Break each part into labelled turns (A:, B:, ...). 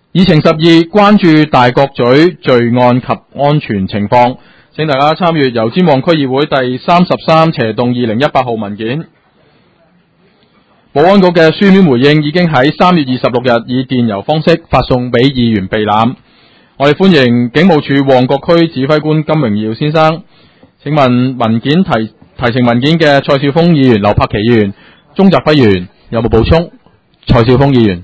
A: 議程12關注大角咀罪案及安全情況，請大家參閱油尖旺區議會第33/2018號文件。保安局嘅書面回應已經喺3月26日以電郵方式發送俾議員備覽。我哋歡迎警務處旺角區指揮官金榮耀先生。請問文件提呈文件嘅蔡少峰議員、劉柏祺議員、鍾澤輝議員有冇補充？蔡少峰議員。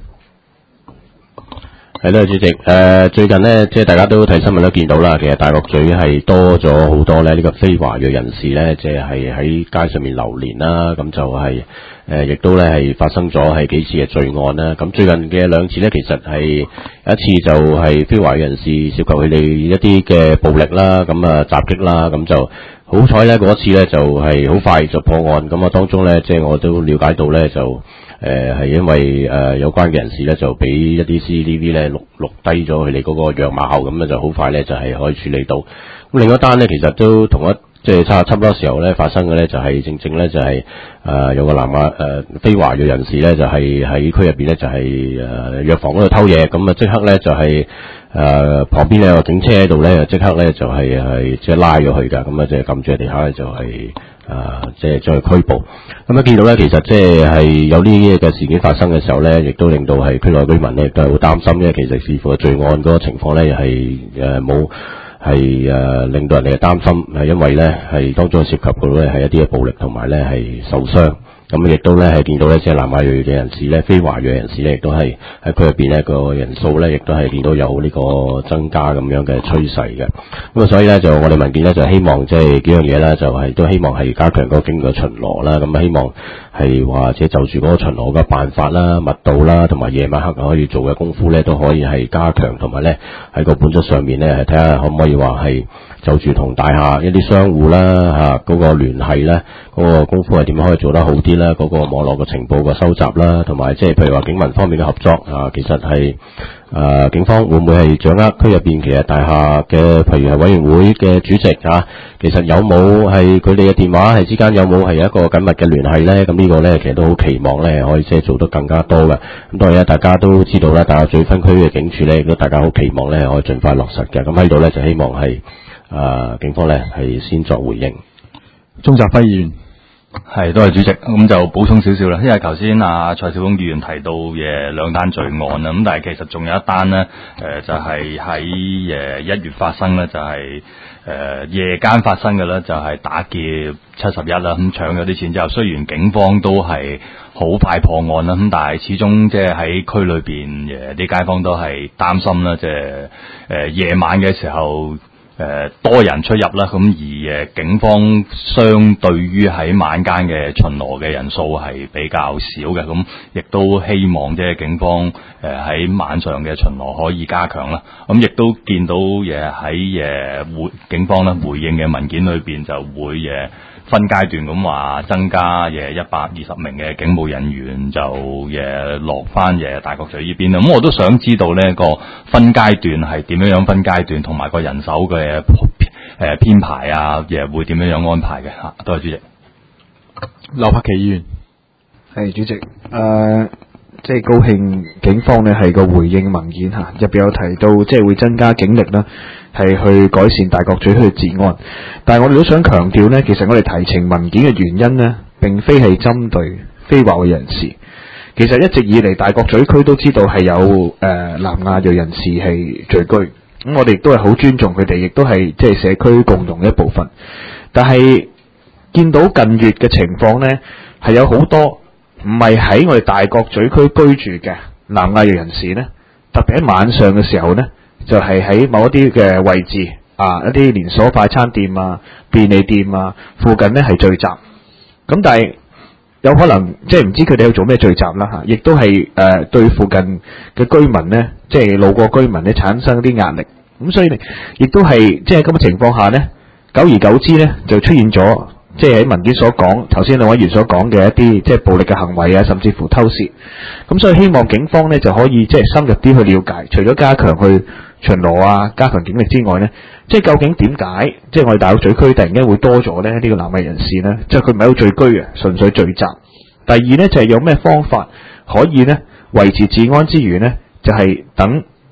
B: 係啦，主席。最近呢，即係大家都睇新聞都見到啦，其實大角咀係多咗好多呢個非華裔人士呢，即係喺街上面流連啦。咁就係亦都呢係發生咗係幾次嘅罪案啦。咁最近嘅兩次呢，其實係有一次就係非華裔人士涉及佢哋一啲嘅暴力啦，咁啊襲擊啦，咁就好彩呢，嗰一次呢就係好快就破案。咁啊當中呢，即係我都了解到呢就。係因為有關嘅人士咧就俾一啲 CCTV 咧錄低咗佢哋嗰個樣貌，咁咧就好快咧就係可以處理到。咁另一單咧其實都同即係差唔多時候咧發生嘅咧就係正正咧就係有個南亞非華裔人士咧就係喺區入邊咧就係藥房嗰度偷嘢，咁啊即刻咧就係旁邊咧有個警車喺度咧即刻咧就係即係拉咗佢㗎，咁啊即係撳住喺地下咧就係。即係再拘捕。咁見到咧，其實即係有呢啲嘅事件發生嘅時候咧，亦都令到係區內居民咧都係好擔心，因為其實似乎罪案嗰個情況咧係冇係令到人哋嘅擔心，係因為咧係當中涉及到咧係一啲嘅暴力同埋咧係受傷。咁亦都咧係見到咧，即係南亞裔嘅人士咧，非華裔人士咧，亦都係喺區入邊咧個人數咧，亦都係見到有呢個增加咁樣嘅趨勢嘅。咁啊，所以咧就我哋民建咧就希望即係幾樣嘢啦，就係都希望係加強嗰個警嘅巡邏啦。咁希望係或者就住嗰個巡邏嘅辦法啦、密度啦，同埋夜晚黑可以做嘅功夫咧，都可以係加強，同埋咧喺個本質上面咧係睇下可唔可以話係就住同大廈一啲商戶啦嗰個聯繫咧，嗰個功夫係點樣可以做得好啲啦？嗰個網絡嘅情報嘅收集啦，同埋即係譬如話警民方面嘅合作其實係警方會唔會係掌握區入邊其實大廈嘅譬如係委員會嘅主席其實有冇係佢哋嘅電話係之間有冇係一個緊密嘅聯繫咧？咁呢個咧其實都好期望咧可以即係做得更加多嘅。咁當然大家都知道啦，大角咀分區嘅警署咧亦都大家好期望咧可以盡快落實嘅。咁喺度咧就希望係警方咧係先作回應。
A: 鍾澤輝議員。
C: 係，多謝主席。咁就補充少少啦，因為頭先蔡少峰議員提到嘅兩單罪案啦，咁但係其實仲有一單呢，就係喺1月發生咧，就係夜間發生嘅咧，就係打劫71啦，咁搶咗啲錢之後，雖然警方都係好快破案啦，咁但係始終即係喺區裏邊啲街坊都係擔心啦，即係夜晚嘅時候。多人出入啦，咁而警方相對於喺晚間嘅巡邏嘅人數係比較少嘅，咁亦都希望即係警方喺晚上嘅巡邏可以加強啦。咁亦都見到喺警方咧回應嘅文件裏邊就會分階段咁話增加120名嘅警務人員就落翻大角咀呢邊啦。咁我都想知道呢個分階段係點樣分階段，同埋個人手嘅編排會點樣安排嘅嚇？多謝主席。
A: 劉柏祺議員。
D: 係主席，即係高興警方呢係個回應文件嚇，入邊有提到即係會增加警力啦，係去改善大角咀區嘅治安。但係我哋都想強調呢，其實我哋提呈文件嘅原因呢，並非係針對非華裔人士。其實一直以嚟大角咀區都知道係有南亞裔人士係聚居，咁我哋亦都係好尊重佢哋，亦都係即係社區共同嘅一部分。但係見到近月嘅情況呢，係有好多唔係喺我哋大角咀區居住嘅南亞裔人士呢，特別喺晚上嘅時候呢，就係喺某一啲嘅位置一啲連鎖快餐店便利店附近呢係聚集。咁但係有可能即係唔知佢哋去做咩聚集啦嚇，亦都係對附近嘅居民呢，即係路過居民呢產生啲壓力。咁所以亦都係即係咁嘅情況下呢，久而久之呢就出現咗即係喺文件所講頭先兩位議員所講嘅一啲即係暴力嘅行為甚至乎偷竊。咁所以希望警方呢就可以即係深入啲去了解，除咗加強去巡邏加強警力之外呢，即係究竟點解即係我哋大角咀區突然間會多咗呢個南亞人士呢？即係佢唔係喺度聚居純粹聚集。第二呢，就係有咩方法可以呢維持治安之餘呢，就係等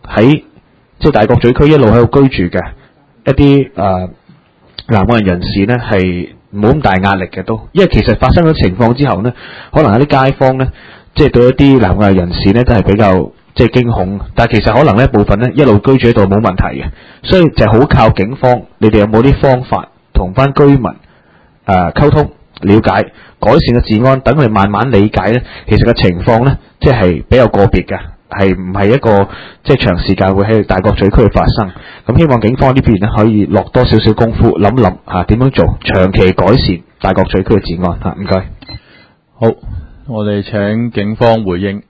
D: 喺即係大角咀區一路喺度居住嘅一啲南亞人士呢，係冇咁大壓力嘅都，因為其實發生咗情況之後呢，可能有啲街坊呢，即係對一啲南亞人士呢都係比較即係驚恐，但係其實可能呢部分呢一路居住喺度冇問題嘅，所以就好靠警方，你哋有冇啲方法同翻居民溝通、了解、改善嘅治安，等佢哋慢慢理解呢，其實個情況呢，即係比較個別嘅。係唔係一個即係長時間會喺大角咀區發生？咁希望警方呢邊咧可以落多少少功夫，諗諗點樣做長期改善大角咀區嘅治安嚇。唔該。
A: 好，我哋請警方回應。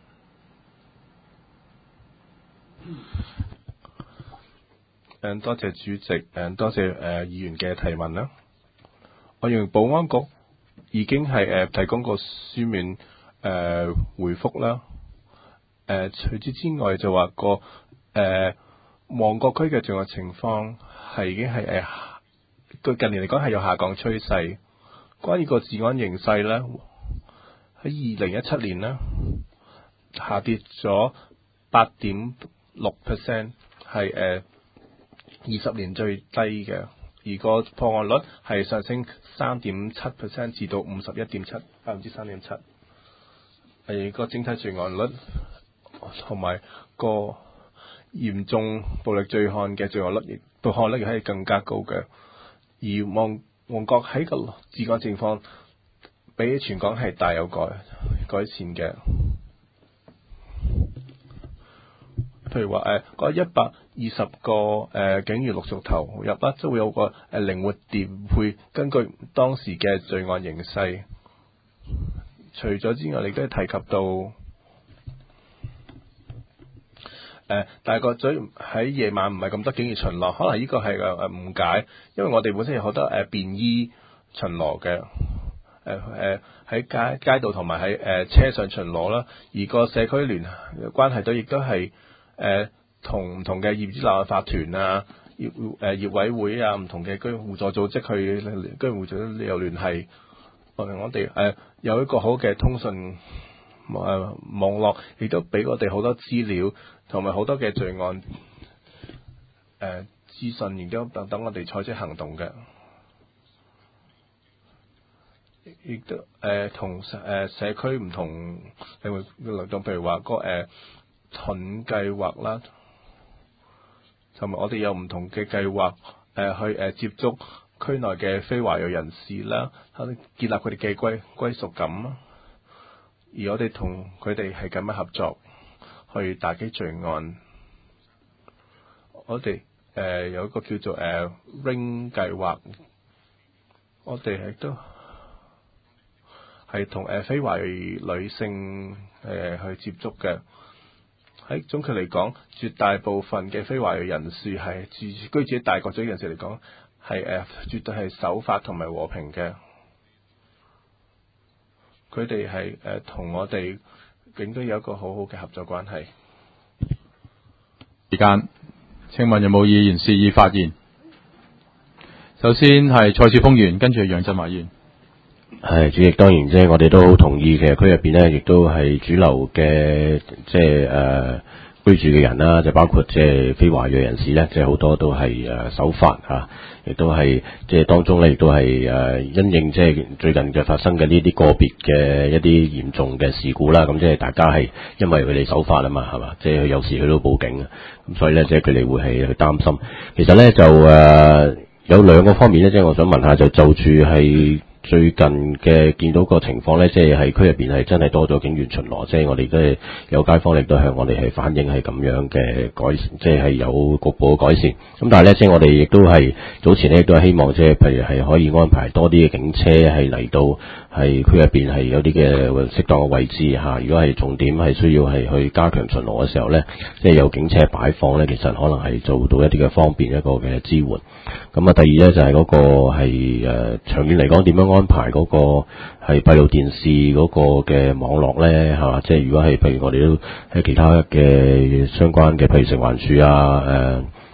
E: 多謝主席，多謝議員嘅提問啦。我認為保安局已經係提供過書面回覆啦。除此之外就話個旺角區嘅罪案情況係已經係對近年嚟講係有下降趨勢。關於個治安形勢咧，喺2017年咧下跌咗8.6%，係20年最低嘅，而個破案率係上升3.7%至到3.7%，係個整體罪案率同埋個嚴重暴力罪案嘅罪案率，報案率亦係更加高嘅。而旺角喺個治安情況比起全港係大有改善嘅。譬如話嗰120個警員陸續投入啦，即會有個靈活調配，根據當時嘅罪案形勢。除咗之外，亦都提及到大角咀喺夜晚唔係咁多警員巡邏，可能呢個係誤解，因為我哋本身有好多便衣巡邏嘅，喺街道同埋喺車上巡邏啦。而個社區聯關係隊亦都係同唔同嘅業主立案法團啊、業委會啊、唔同嘅居民互助組織去居民互助有聯繫，我哋有一個好嘅通訊網絡，亦都俾我哋好多資料同埋好多嘅罪案資訊，亦都等我哋採取行動嘅。亦都同社區唔同領域嘅流動，譬如話盾計劃啦，同埋我哋有唔同嘅計劃去接觸區內嘅非華裔人士啦，建立佢哋嘅歸屬感啦。而我哋同佢哋係咁樣合作去打擊罪案。我哋有一個叫做Ring 計劃，我哋亦都係同非華裔女性去接觸嘅。喺總括嚟講，絕大部分嘅非華裔人士係居住喺大角咀嘅人士嚟講，係絕對係守法同埋和平嘅。佢哋係同我哋警隊有一個好好嘅合作關係。
A: 時間，請問有冇議員示意發言？首先係蔡少峰議員，跟住楊振華議員。
B: 係主席，當然即係我哋都好同意，其實區入邊呢亦都係主流嘅即係居住嘅人啦，就包括即係非華裔人士咧，即係好多都係守法嚇，亦都係即係當中咧，亦都係因應即係最近嘅發生嘅呢啲個別嘅一啲嚴重嘅事故啦。咁即係大家係因為佢哋守法啊嘛，係嘛？即係有時佢都報警啊，咁所以咧即係佢哋會係去擔心。其實咧就有兩個方面咧，即係我想問下，就住係最近嘅見到個情況咧，即係喺區入邊係真係多咗警員巡邏，即係我哋都係有街坊亦都向我哋係反映係咁樣嘅改善，即係有局部嘅改善。咁但係咧，即係我哋亦都係早前咧亦都係希望，即係譬如係可以安排多啲嘅警車係嚟到係區入邊係有啲嘅適當嘅位置嚇。如果係重點係需要係去加強巡邏嘅時候咧，即係有警車擺放咧，其實可能係做到一啲嘅方便一個嘅支援。咁啊，第二咧就係嗰個係長遠嚟講點樣安排嗰個係閉路電視嗰個嘅網絡咧，係嘛？即係如果係譬如我哋都喺其他嘅相關嘅，譬如食環署啊、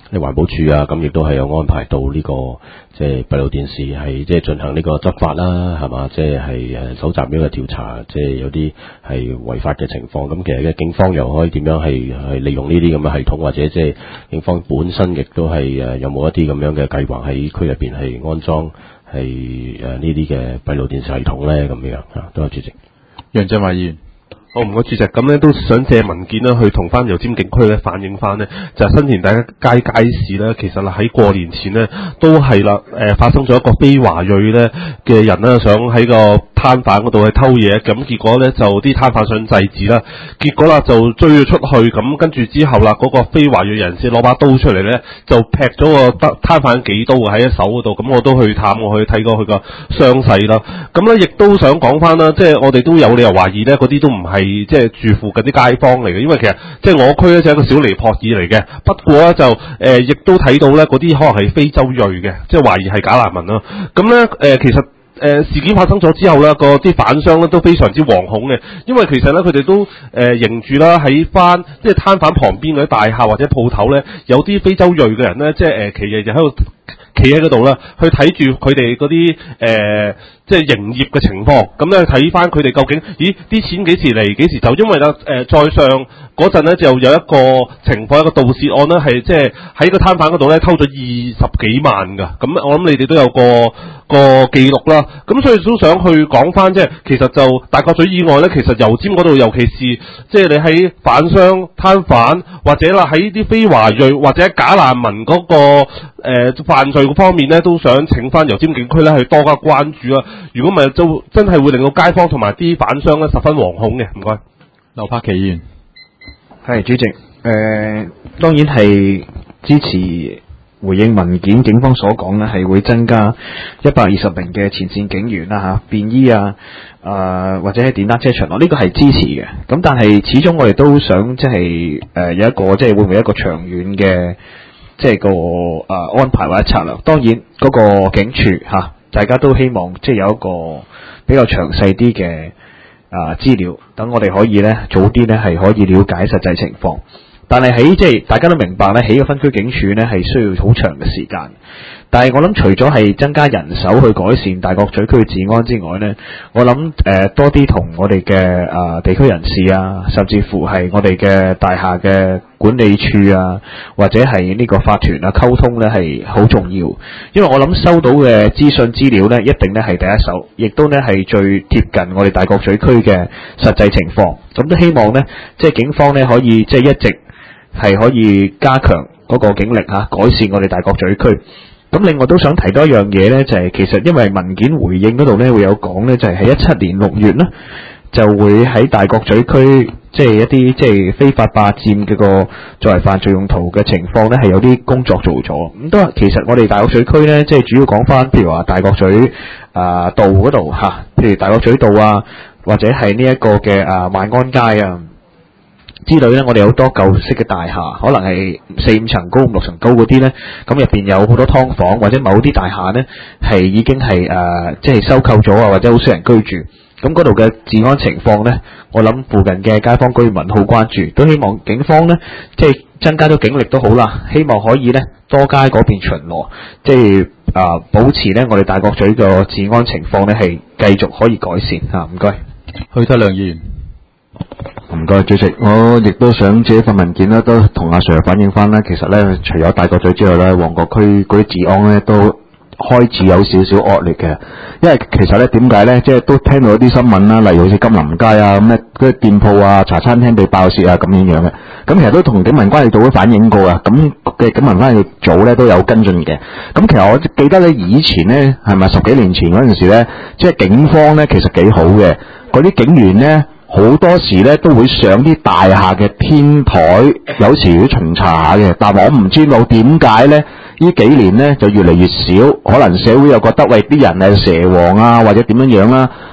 B: 環保署啊，咁亦都係有安排到呢個即係閉路電視係即係進行呢個執法啦，係嘛？即係搜集呢個調查，即係有啲係違法嘅情況。咁其實嘅警方又可以點樣係利用呢啲咁嘅系統，或者即係警方本身亦都係有冇一啲咁樣嘅計劃喺區入邊係安裝係呢啲嘅閉路電視系統咧？咁樣啊，多謝主席。
A: 楊振華議員。
F: 好唔該主席，咁咧都想借文件啦，去同翻油尖警區咧反映翻呢，就係新田大街街市咧，其實啦喺過年前呢，都係啦，發生咗一個非華裔咧嘅人咧，想喺個攤販嗰度去偷嘢，咁結果咧就啲攤販想制止啦，結果啦就追咗出去，咁跟住之後啦，嗰個非華裔人士攞把刀出嚟咧，就劈咗個攤販幾刀喺手嗰度，咁我都去探我去睇過佢個傷勢啦，咁咧亦都想講翻啦，即係我哋都有理由懷疑咧，嗰啲都唔係即係住附近啲街坊嚟嘅，因為其實即係我區咧就係一個小尼泊爾嚟嘅，不過咧就亦都睇到咧嗰啲可能係非洲裔嘅，即係懷疑係假難民啦。咁咧其實事件發生咗之後咧，啲販商咧都非常之惶恐嘅，因為其實咧佢哋都認住啦喺翻即係攤販旁邊嗰啲大廈或者鋪頭咧，有啲非洲裔嘅人咧，即係其實就喺度企喺嗰度啦，去睇住佢哋嗰啲即係營業嘅情況，咁咧睇翻佢哋究竟，咦啲錢幾時嚟幾時走？因為咧在上嗰陣咧就有一個情況，一個盜竊案咧係即係喺個攤販嗰度咧偷咗20幾萬㗎，咁我諗你哋都有個記錄啦。咁所以都想去講翻，即係其實就大角咀以外咧，其實油尖嗰度，尤其是即係你喺販商攤販或者啦喺啲非華裔或者假難民嗰個犯罪方面咧，都想請翻油尖警區咧去多加關注啊！如果唔係，就真係會令到街坊同埋啲販商咧十分惶恐嘅。唔該，
A: 劉柏祺議員。
D: 係主席，當然係支持回應文件警方所講咧，係會增加120名嘅前線警員啦嚇，便衣或者係電單車巡邏，呢個係支持嘅。咁但係始終我哋都想即係有一個即係會唔會一個長遠嘅即係個安排或者策略。當然嗰個警署嚇，大家都希望即係有一個比較詳細啲嘅資料，等我哋可以咧早啲咧係可以了解實際情況。但係喺即係大家都明白咧，起個分區警署咧係需要好長嘅時間。但係我諗除咗係增加人手去改善大角咀區嘅治安之外咧，我諗多啲同我哋嘅地區人士啊，甚至乎係我哋嘅大廈嘅管理處啊，或者係呢個法團啊溝通咧係好重要。因為我諗收到嘅資訊資料咧，一定咧係第一手，亦都咧係最貼近我哋大角咀區嘅實際情況。咁都希望咧，即係警方咧可以即係一直係可以加強嗰個警力嚇，改善我哋大角咀區。咁另外都想提多一樣嘢咧，就係其實因為文件回應嗰度咧會有講咧，就係喺17年6月咧就會喺大角咀區即係一啲即係非法霸佔嘅個作為犯罪用途嘅情況咧，係有啲工作做咗。咁都其實我哋大角咀區咧，即係主要講翻，譬如話大角咀道嗰度嚇，譬如大角咀道啊，或者係呢一個嘅萬安街啊之類咧，我哋有好多舊式嘅大廈，可能係4-5層高、5-6層高嗰啲咧，咁入邊有好多劏房，或者某啲大廈咧係已經係即係收購咗啊，或者好少人居住。咁嗰度嘅治安情況咧，我諗附近嘅街坊居民好關注，都希望警方咧即係增加咗警力都好啦，希望可以咧多街嗰邊巡邏，即係保持咧我哋大角咀嘅治安情況咧係繼續可以改善嚇。唔該，
A: 許德亮議員。
G: 唔該，主席，我亦都想借一份文件啦，都同阿 Sir 反映翻啦。其實咧，除咗大角咀之外咧，旺角區嗰啲治安咧都開始有少少惡劣嘅。因為其實咧，點解咧，即係都聽到一啲新聞啦，例如好似金林街啊咁咧，嗰啲店鋪啊、茶餐廳被爆竊啊咁樣樣嘅。咁其實都同警民關係組都反映過啊。咁嘅警民關係組咧都有跟進嘅。咁其實我記得咧，以前咧係咪10幾年前嗰陣時咧，即係警方咧其實幾好嘅，嗰啲警員咧。好多時咧都會上啲大廈嘅天台，有時會巡查下嘅。但我唔知道點解咧，呢幾年咧就越嚟越少。可能社會又覺得喂啲人係蛇王啊，或者點樣樣啦。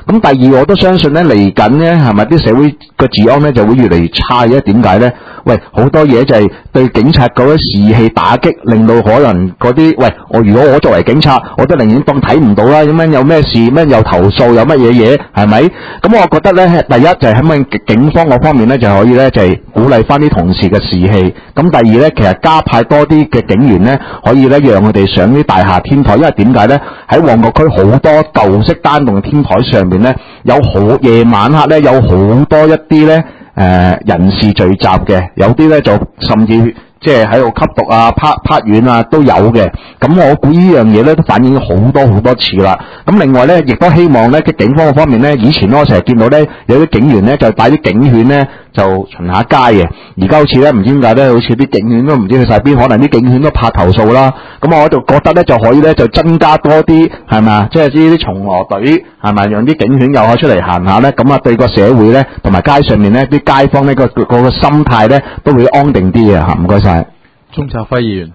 G: 咁第二我都相信咧，嚟緊咧係咪啲社會個治安咧就會越嚟越差嘅？點解咧？喂，好多嘢就係對警察嗰啲士氣打擊，令到可能嗰啲如果我作為警察，我都寧願當睇唔到啦。咁樣有咩事咩又投訴有乜嘢嘢係咪？咁我覺得咧，第一就係喺咪警方嗰方面咧就可以咧就係鼓勵翻啲同事嘅士氣。咁第二咧，其實加派多啲嘅警員咧，可以咧讓佢哋上啲大廈天台，因為點解咧？喺旺角區好多舊式單棟嘅天台上面咧，有好夜晚黑咧有好多一啲咧人士聚集嘅，有啲咧就甚至即係喺度吸毒啊、拍丸啊都有嘅。咁我估呢樣嘢咧都反映咗好多次啦。咁另外咧，亦都希望咧嘅警方方面咧，以前我成日見到咧有啲警員咧就帶啲警犬咧就巡下街嘅。而家好似咧唔知點解咧，好似啲警犬都唔知去晒邊，可能啲警犬都怕投訴啦。咁我就覺得咧就可以咧就增加多啲係咪，即係呢啲巡邏隊係咪，讓啲警犬又可以出嚟行下咧，咁啊對個社會咧同埋街上面咧啲街坊咧個心態咧都會安定啲嘅嚇。唔該晒。
A: 鍾澤輝議員。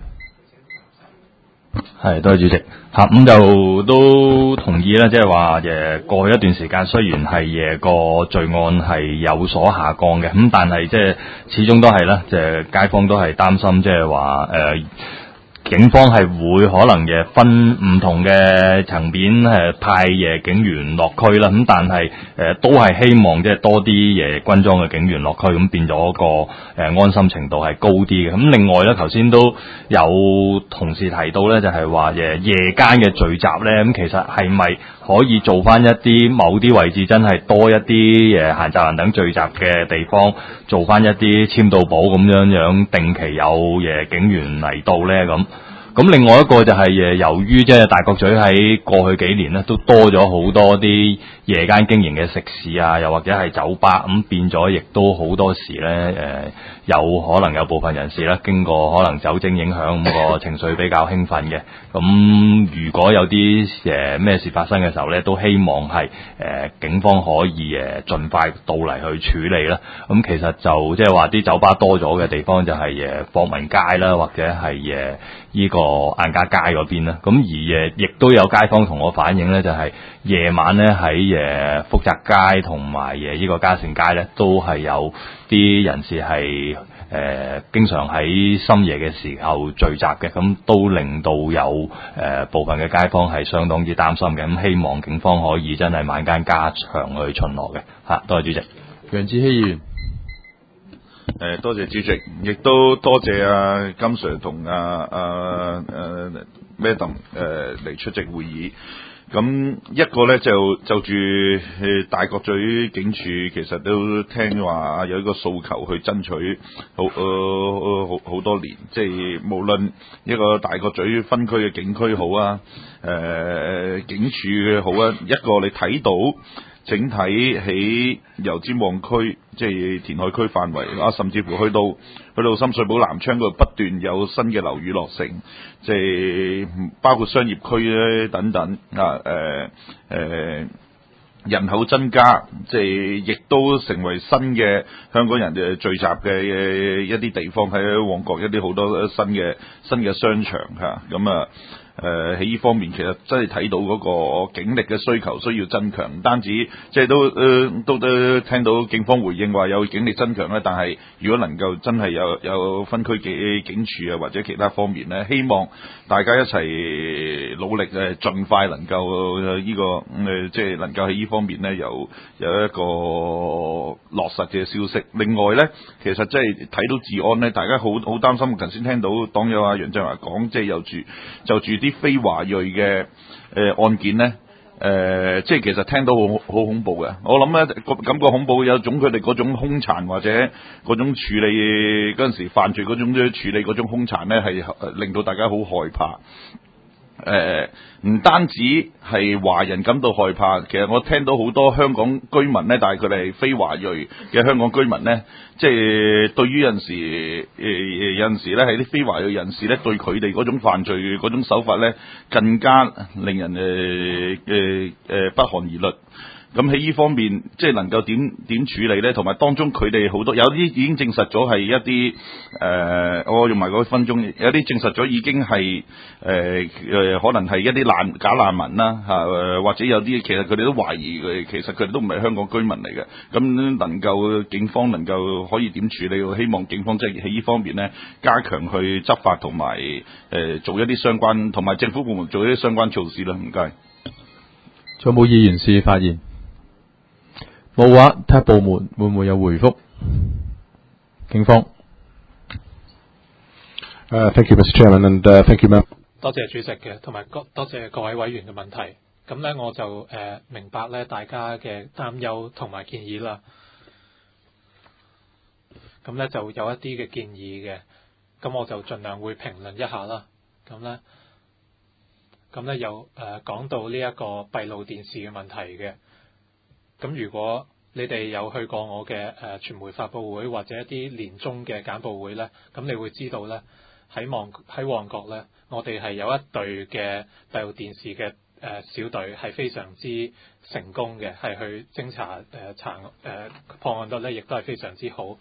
C: 係，多謝主席。咁就都同意啦，即係話過去一段時間雖然係個罪案係有所下降嘅，咁但係即係始終都係啦，街坊都係擔心，即係話警方係會可能分唔同嘅層面派警員落區啦，咁但係都係希望即係多啲軍裝嘅警員落區，咁變咗個安心程度係高啲嘅。咁另外咧，頭先都有同事提到咧，就係話夜間嘅聚集咧，咁其實係咪可以做翻一啲某啲位置真係多一啲閒雜人等聚集嘅地方，做翻一啲簽到簿咁樣定期有警員嚟到咧咁。咁另外一個就係由於即係大角咀喺過去幾年咧都多咗好多啲夜間經營嘅食肆啊，又或者係酒吧，咁變咗亦都好多時咧有可能有部分人士咧經過可能酒精影響，咁個情緒比較興奮嘅。咁如果有啲咩事發生嘅時候咧，都希望係警方可以盡快到嚟去處理啦。咁其實就即係話啲酒吧多咗嘅地方就係博文街啦，或者係呢個晏家街嗰邊啦。咁而亦都有街坊同我反映咧，就係夜晚咧喺福澤街同埋呢個嘉善街咧，都係有啲人士係經常喺深夜嘅時候聚集嘅，咁都令到有部分嘅街坊係相當之擔心嘅。咁希望警方可以真係晚間加強去巡邏嘅。多謝主席。
A: 楊志希議員。
H: 多謝主席，亦都多謝金 Sir 同Madam 嚟出席會議。咁一個咧就住大角咀警署，其實都聽話有一個訴求去爭取好多年，即係無論一個大角咀分區嘅警區好啊，警署嘅好啊，一個你睇到整體喺油尖旺區，即係填海區範圍啊，甚至乎去到深水埗南昌嗰度不斷有新嘅樓宇落成，即係包括商業區咧等等啊，人口增加，即係亦都成為新嘅香港人嘅聚集嘅一啲地方，喺旺角一啲好多新嘅商場嚇，咁啊。喺呢方面其實真係睇到嗰個警力嘅需求需要增強，唔單止即係都聽到警方回應話有警力增強咧，但係如果能夠真係有分區警署啊或者其他方面咧，希望大家一齊努力盡快能夠即係能夠喺呢方面咧有一個落實嘅消息。另外咧，其實即係睇到治安咧，大家好擔心。頭先聽到黨友楊振華講，即係就住啲非華裔嘅案件咧，即係其實聽到好恐怖嘅。我諗咧感覺恐怖有種佢哋嗰種兇殘或者嗰種處理嗰陣時犯罪嗰種處理嗰種兇殘咧，係令到大家好害怕。唔單止係華人感到害怕，其實我聽到好多香港居民咧，但係佢哋係非華裔嘅香港居民咧，即係對於有陣時咧係啲非華裔人士咧，對佢哋嗰種犯罪嗰種手法咧，更加令人不寒而慄。 咁喺呢方面，即係能夠點處理咧？同埋當中佢哋好多有啲已經證實咗係一啲我用埋嗰分鐘，有啲證實咗已經係可能係一啲假難民啦嚇，或者有啲其實佢哋都懷疑其實佢哋都唔係香港居民嚟嘅。咁能夠警方能夠可以點處理？我希望警方即係喺呢方面咧加強去執法同埋做一啲相關，同埋政府部門做一啲相關措施啦。唔該。
A: 仲有冇議員士發言？冇嘅話，睇下部門會唔會有回覆。警方。
F: Thank you, Mr. Chairman, and thank you, ma'am.
I: 多謝主席嘅，同埋多謝各位委員嘅問題。咁咧我就明白咧大家嘅擔憂同埋建議啦。咁咧就有一啲嘅建議嘅，咁我就盡量會評論一下啦。咁咧有講到呢一個閉路電視嘅問題嘅。咁如果你哋有去過我嘅傳媒發佈會或者一啲年終嘅簡報會咧，咁你會知道咧喺旺角咧，我哋係有一隊嘅閉路電視嘅小隊係非常之成功嘅，係去偵查破案率咧，亦都係非常之好。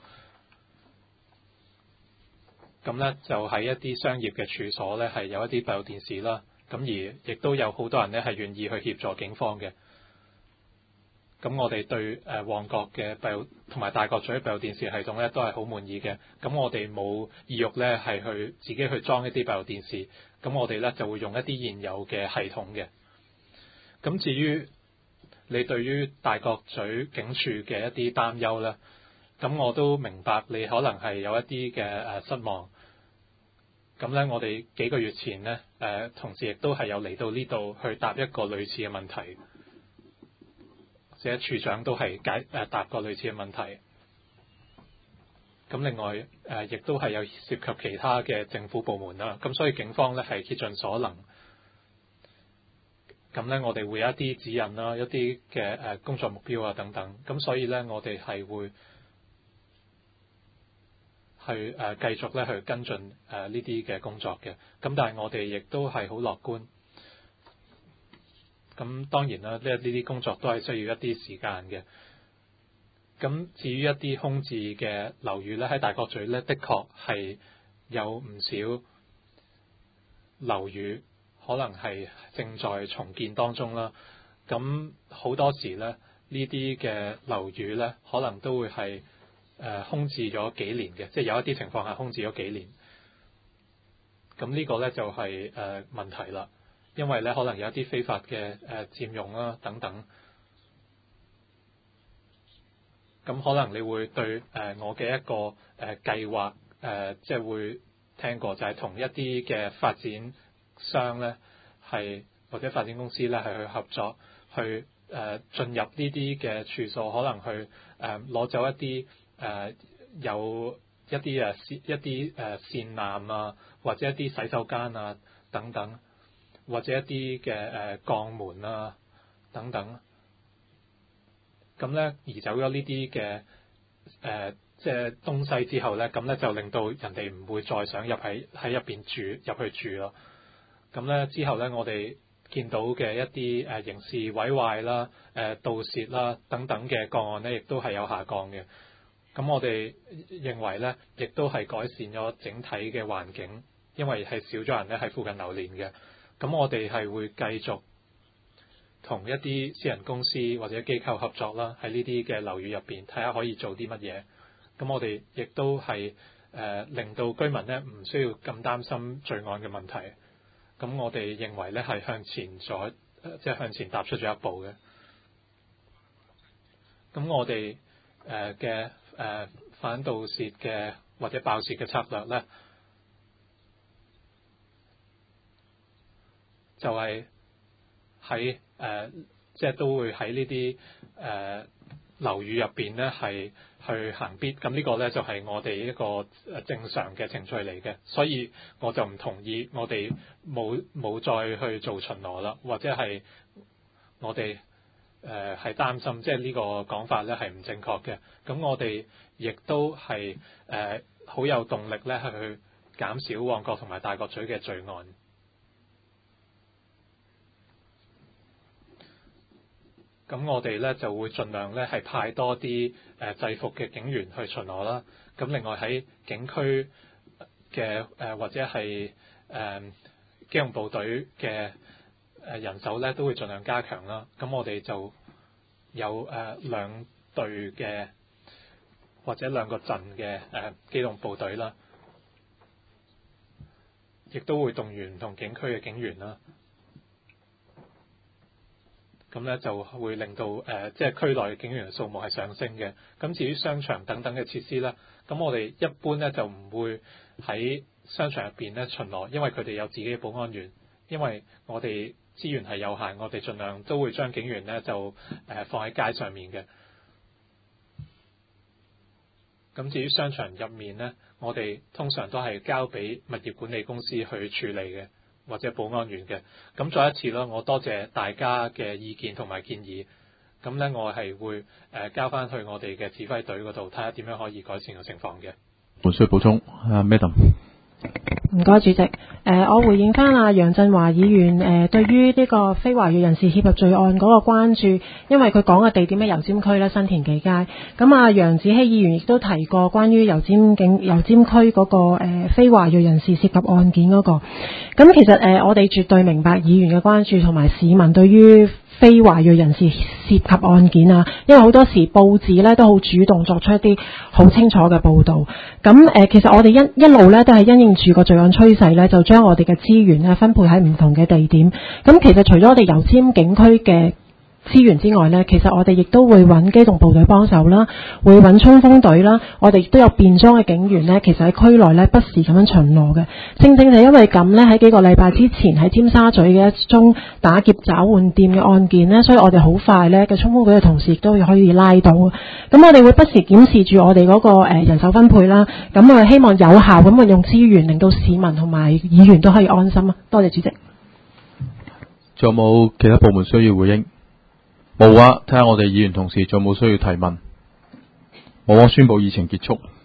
I: 咁咧就喺一啲商業嘅處所咧係有一啲閉路電視啦，咁而亦都有好多人咧係願意去協助警方嘅。咁我哋對旺角嘅閉路同埋大角咀閉路電視系統咧都係好滿意嘅。咁我哋冇意欲咧係去自己去裝一啲閉路電視，咁我哋咧就會用一啲現有嘅系統嘅。咁至於你對於大角咀警署嘅一啲擔憂咧，咁我都明白你可能係有一啲嘅失望。咁咧我哋幾個月前咧同事亦都係有嚟到呢度去答一個類似嘅問題。或者處長都係答過類似嘅問題。咁另外亦都係有涉及其他嘅政府部門啦。咁所以警方咧係竭盡所能。咁咧我哋會有一啲指引啦，一啲嘅工作目標啊等等。咁所以咧我哋係會去繼續咧去跟進呢啲嘅工作嘅。咁但係我哋亦都係好樂觀。咁當然啦，呢啲工作都係需要一啲時間嘅。咁至於一啲空置嘅樓宇咧，喺大角咀咧，的確係有唔少樓宇可能係正在重建當中啦。咁好多時咧，呢啲嘅樓宇咧，可能都會係空置咗幾年嘅，即係有一啲情況下空置咗幾年。咁呢個咧就係問題啦。因為咧可能有一啲非法嘅佔用啦等等，咁可能你會對我嘅一個計劃即係會聽過，就係同一啲嘅發展商咧係或者發展公司咧係去合作，去進入呢啲嘅處所，可能去攞走一啲有一啲線纜啊，或者一啲洗手間啊等等。或者一啲嘅鋼門啊等等，咁咧移走咗呢啲嘅即係東西之後咧，咁咧就令到人哋唔會再想喺入邊入去住咯。咁咧之後咧，我哋見到嘅一啲刑事毀壞啦、盜竊啦等等嘅個案咧，亦都係有下降嘅。咁我哋認為咧，亦都係改善咗整體嘅環境，因為係少咗人咧喺附近流連嘅。咁我哋係會繼續同一啲私人公司或者機構合作啦，喺呢啲嘅樓宇入邊睇下可以做啲乜嘢。咁我哋亦都係令到居民咧唔需要咁擔心罪案嘅問題。咁我哋認為咧係向前向前踏出咗一步嘅。咁我哋嘅反盜竊嘅或者爆竊嘅策略咧，就係喺即係都會喺呢啲樓宇入邊咧係去行必，咁呢個咧就係我哋一個正常嘅程序嚟嘅，所以我就唔同意我哋冇再去做巡邏啦，或者係我哋係擔心，即係呢個講法咧係唔正確嘅。咁我哋亦都係好有動力咧係去減少旺角同埋大角咀嘅罪案。 咁我哋咧就會盡量咧係派多啲制服嘅警員去巡邏啦。咁另外喺警區嘅或者係機動部隊嘅人手咧都會盡量加強啦。咁我哋就有2隊嘅或者2個陣嘅機動部隊啦，亦都會動員唔同警區嘅警員啦。咁咧就會令到即係區內嘅警員嘅數目係上升嘅。咁至於商場等等嘅設施咧，咁我哋一般咧就唔會喺商場入邊咧巡邏，因為佢哋有自己嘅保安員。因為我哋資源係有限，我哋盡量都會將警員咧就放喺街上面嘅。咁至於商場入面咧，我哋通常都係交俾物業管理公司去處理嘅，或者保安員嘅。咁再一次啦，我多謝大家嘅意見同埋建議。咁咧，我係會交翻去我哋嘅指揮隊嗰度，睇下點樣可以改善個情況嘅。
A: 仲需要補充，Madam。
J: 唔該，主席。我回應翻楊振華議員對於呢個非華裔人士涉入罪案嗰個關注，因為佢講嘅地點喺油尖區咧，新田記街。咁楊子希議員亦都提過關於油尖區嗰個非華裔人士涉及案件嗰個。咁其實我哋絕對明白議員嘅關注同埋市民對於非華裔人士涉及案件啊，因為好多時報紙咧都好主動作出一啲好清楚嘅報導。咁其實我哋一路咧都係因應住個罪案趨勢咧，就將我哋嘅資源咧分配喺唔同嘅地點。咁其實除咗我哋油尖警區嘅資源之外呢，其實我哋亦都會揾機動部隊幫手啦，會揾衝鋒隊啦，我哋亦都有便裝嘅警員呢，其實喺區內呢不時咁樣巡邏嘅。正正就因為咁呢，喺幾個禮拜之前喺尖沙咀嘅一宗打劫找換店嘅案件呢，所以我哋好快呢嘅衝鋒隊嘅同事亦都可以拉到。咁我哋會不時檢視住我哋嗰個人手分配啦，咁希望有效咁運用資源，令到市民同埋議員都可以安心啊！多謝主席。
A: 仲有冇其他部門需要回應？冇啊，睇下我哋議員同事仲有冇需要提問。冇啊，宣佈議程結束。